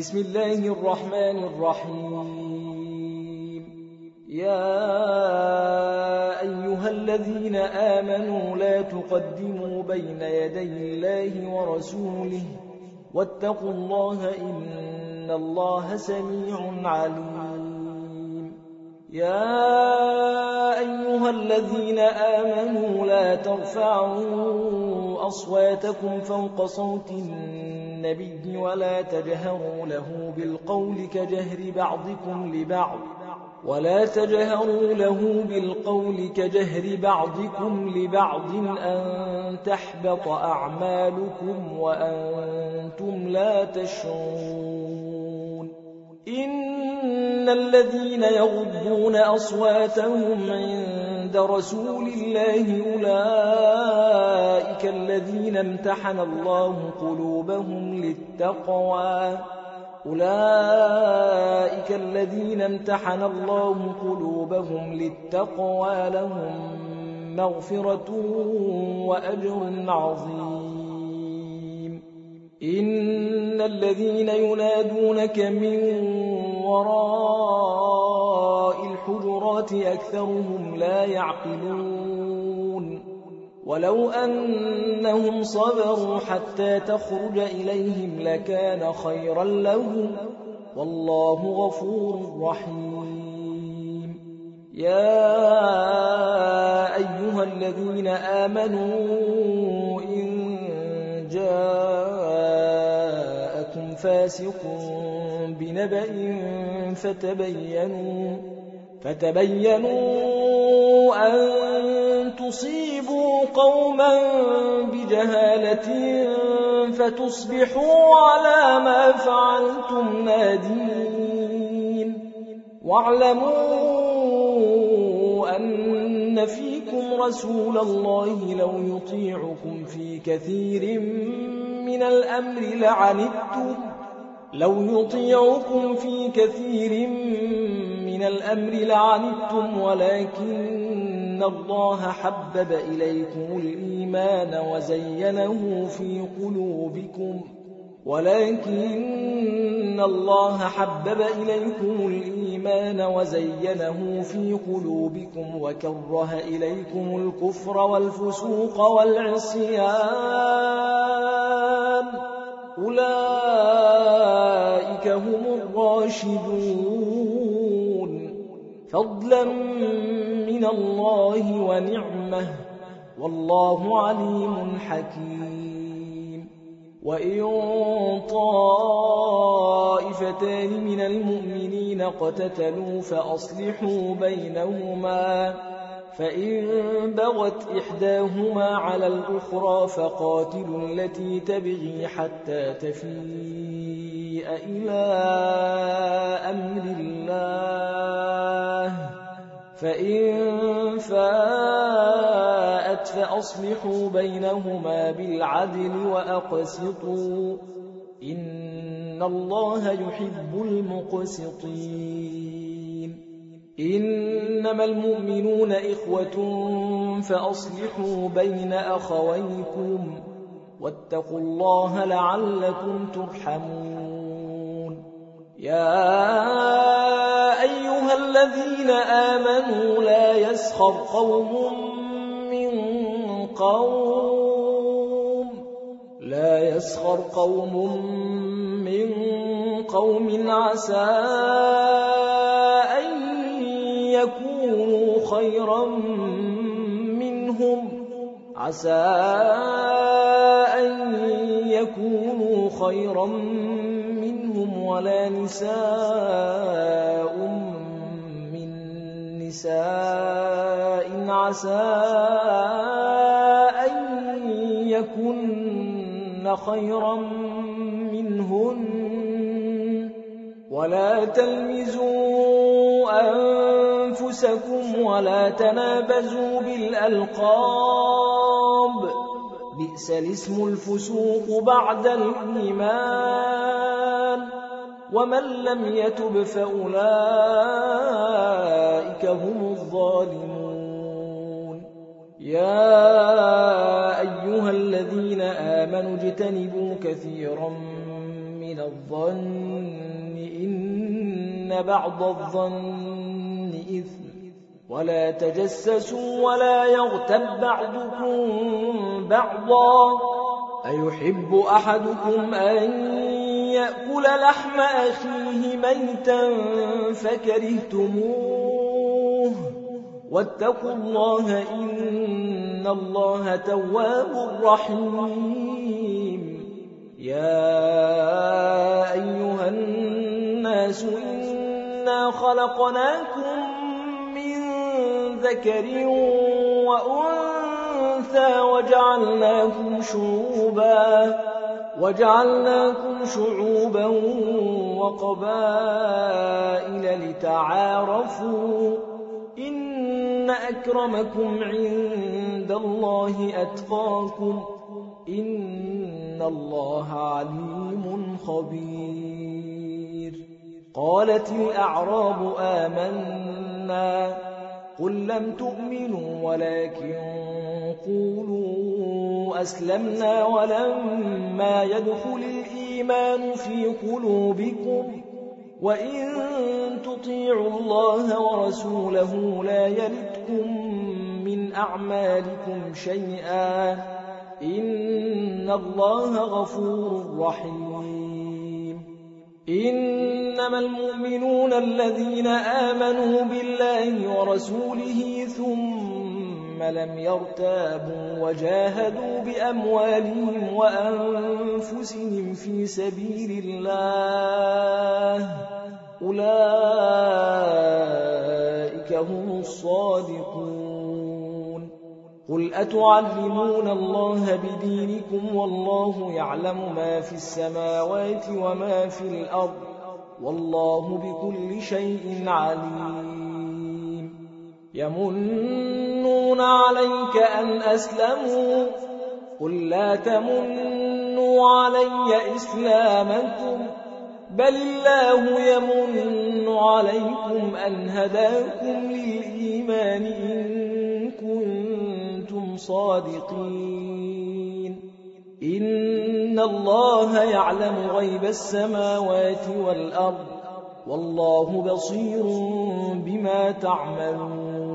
بسم الله الرحمن الرحيم. يا أيها الذين آمنوا لا تقدموا بين يدي الله ورسوله واتقوا الله إن الله سميع عليم. يا أيها الذين آمنوا لا ترفعوا أصواتكم فوق صوت النبي ولا تجهروا له بالقول كجهر بعضكم لبعض أن تحبط أعمالكم وأنتم لا تشعرون. إن الذين يغضون أصواتهم عند رسول الله أولئك الذين امتحن الله قلوبهم للتقوى لهم مغفرة وأجر عظيم. إن الذين ينادونك من وراء الحجرات أكثرهم لا يعقلون. ولو أنهم صبروا حتى تخرج إليهم لكان خيرا لهم والله غفور رحيم. يا أيها الذين آمنوا إن جاءكم فاسق بنبأ فتبينوا أن تصيبوا قوما بجهالة فتصبحوا على ما فعلتم نادمين. واعلموا أن فيكم رسول الله لو يطيعكم في كثير من الأمر لعنتم ولكن الله حبب إليكم الإيمان وزينه في قلوبكم وكره إليكم الكفر والفسوق والعصيان أولئك هم الراشدون فضلا من الله ونعمه والله عليم حكيم. وإن طائفتان من المؤمنين اقتتلوا فأصلحوا بينهما فإن بغت إحداهما على الأخرى فقاتلوا التي تبغي حتى تفيء إلى أمر الله فإن فاءت فأصلحوا بينهما بالعدل وأقسطوا إن الله يحب المقسطين. إنما المؤمنون إخوة فأصلحوا بين أخويكم واتقوا الله لعلكم ترحمون. يا أيها الذين آمنوا لا يسخر قوم من قوم عسى أن يكونوا خيرا منهم ولا نساء من نساء عسى أن يكن خيرا منهن ولا تلمزوا أنفسكم ولا تنابزوا بالألقاب بئس الاسم الفسوق بعد الإيمان ومن لم يتب فأولئك هم الظالمون. يا أيها الذين آمنوا اجتنبوا كثيرا من الظن إن بعض الظن إثم ولا تجسسوا ولا يغتب بعضكم بعضا أيحب أحدكم أن يأكل لحم أخيه ميتا فكرهتموه واتقوا الله إن الله تواب رحيم يا أيها الناس إنا خلقناكم من ذكر وأنثى وجعلناكم شعوبا وقبائل لتعارفوا إن أكرمكم عند الله أتقاكم إن الله عليم خبير قالت الأعراب آمنا قل لم تؤمنوا ولكن قولوا أسلمنا ولما يدخل الإيمان في قلوبكم وإن تطيعوا الله ورسوله لا يلدكم من أعمالكم شيئا إن الله غفور رحيم إنما المؤمنون الذين آمنوا بالله ورسوله ثم لم يرتابوا وجاهدوا بأموالهم وأنفسهم في سبيل الله أولئك هم الصادقون قل أتعلمون الله بدينكم والله يعلم ما في السماوات وما في الأرض والله بكل شيء عليم يمنون عليك أن أسلموا قل لا تمنوا علي إسلامكم بل الله يمن عليكم أن هداكم للإيمان إن كنتم صادقين إن الله يعلم غيب السماوات والأرض والله بصير بما تعملون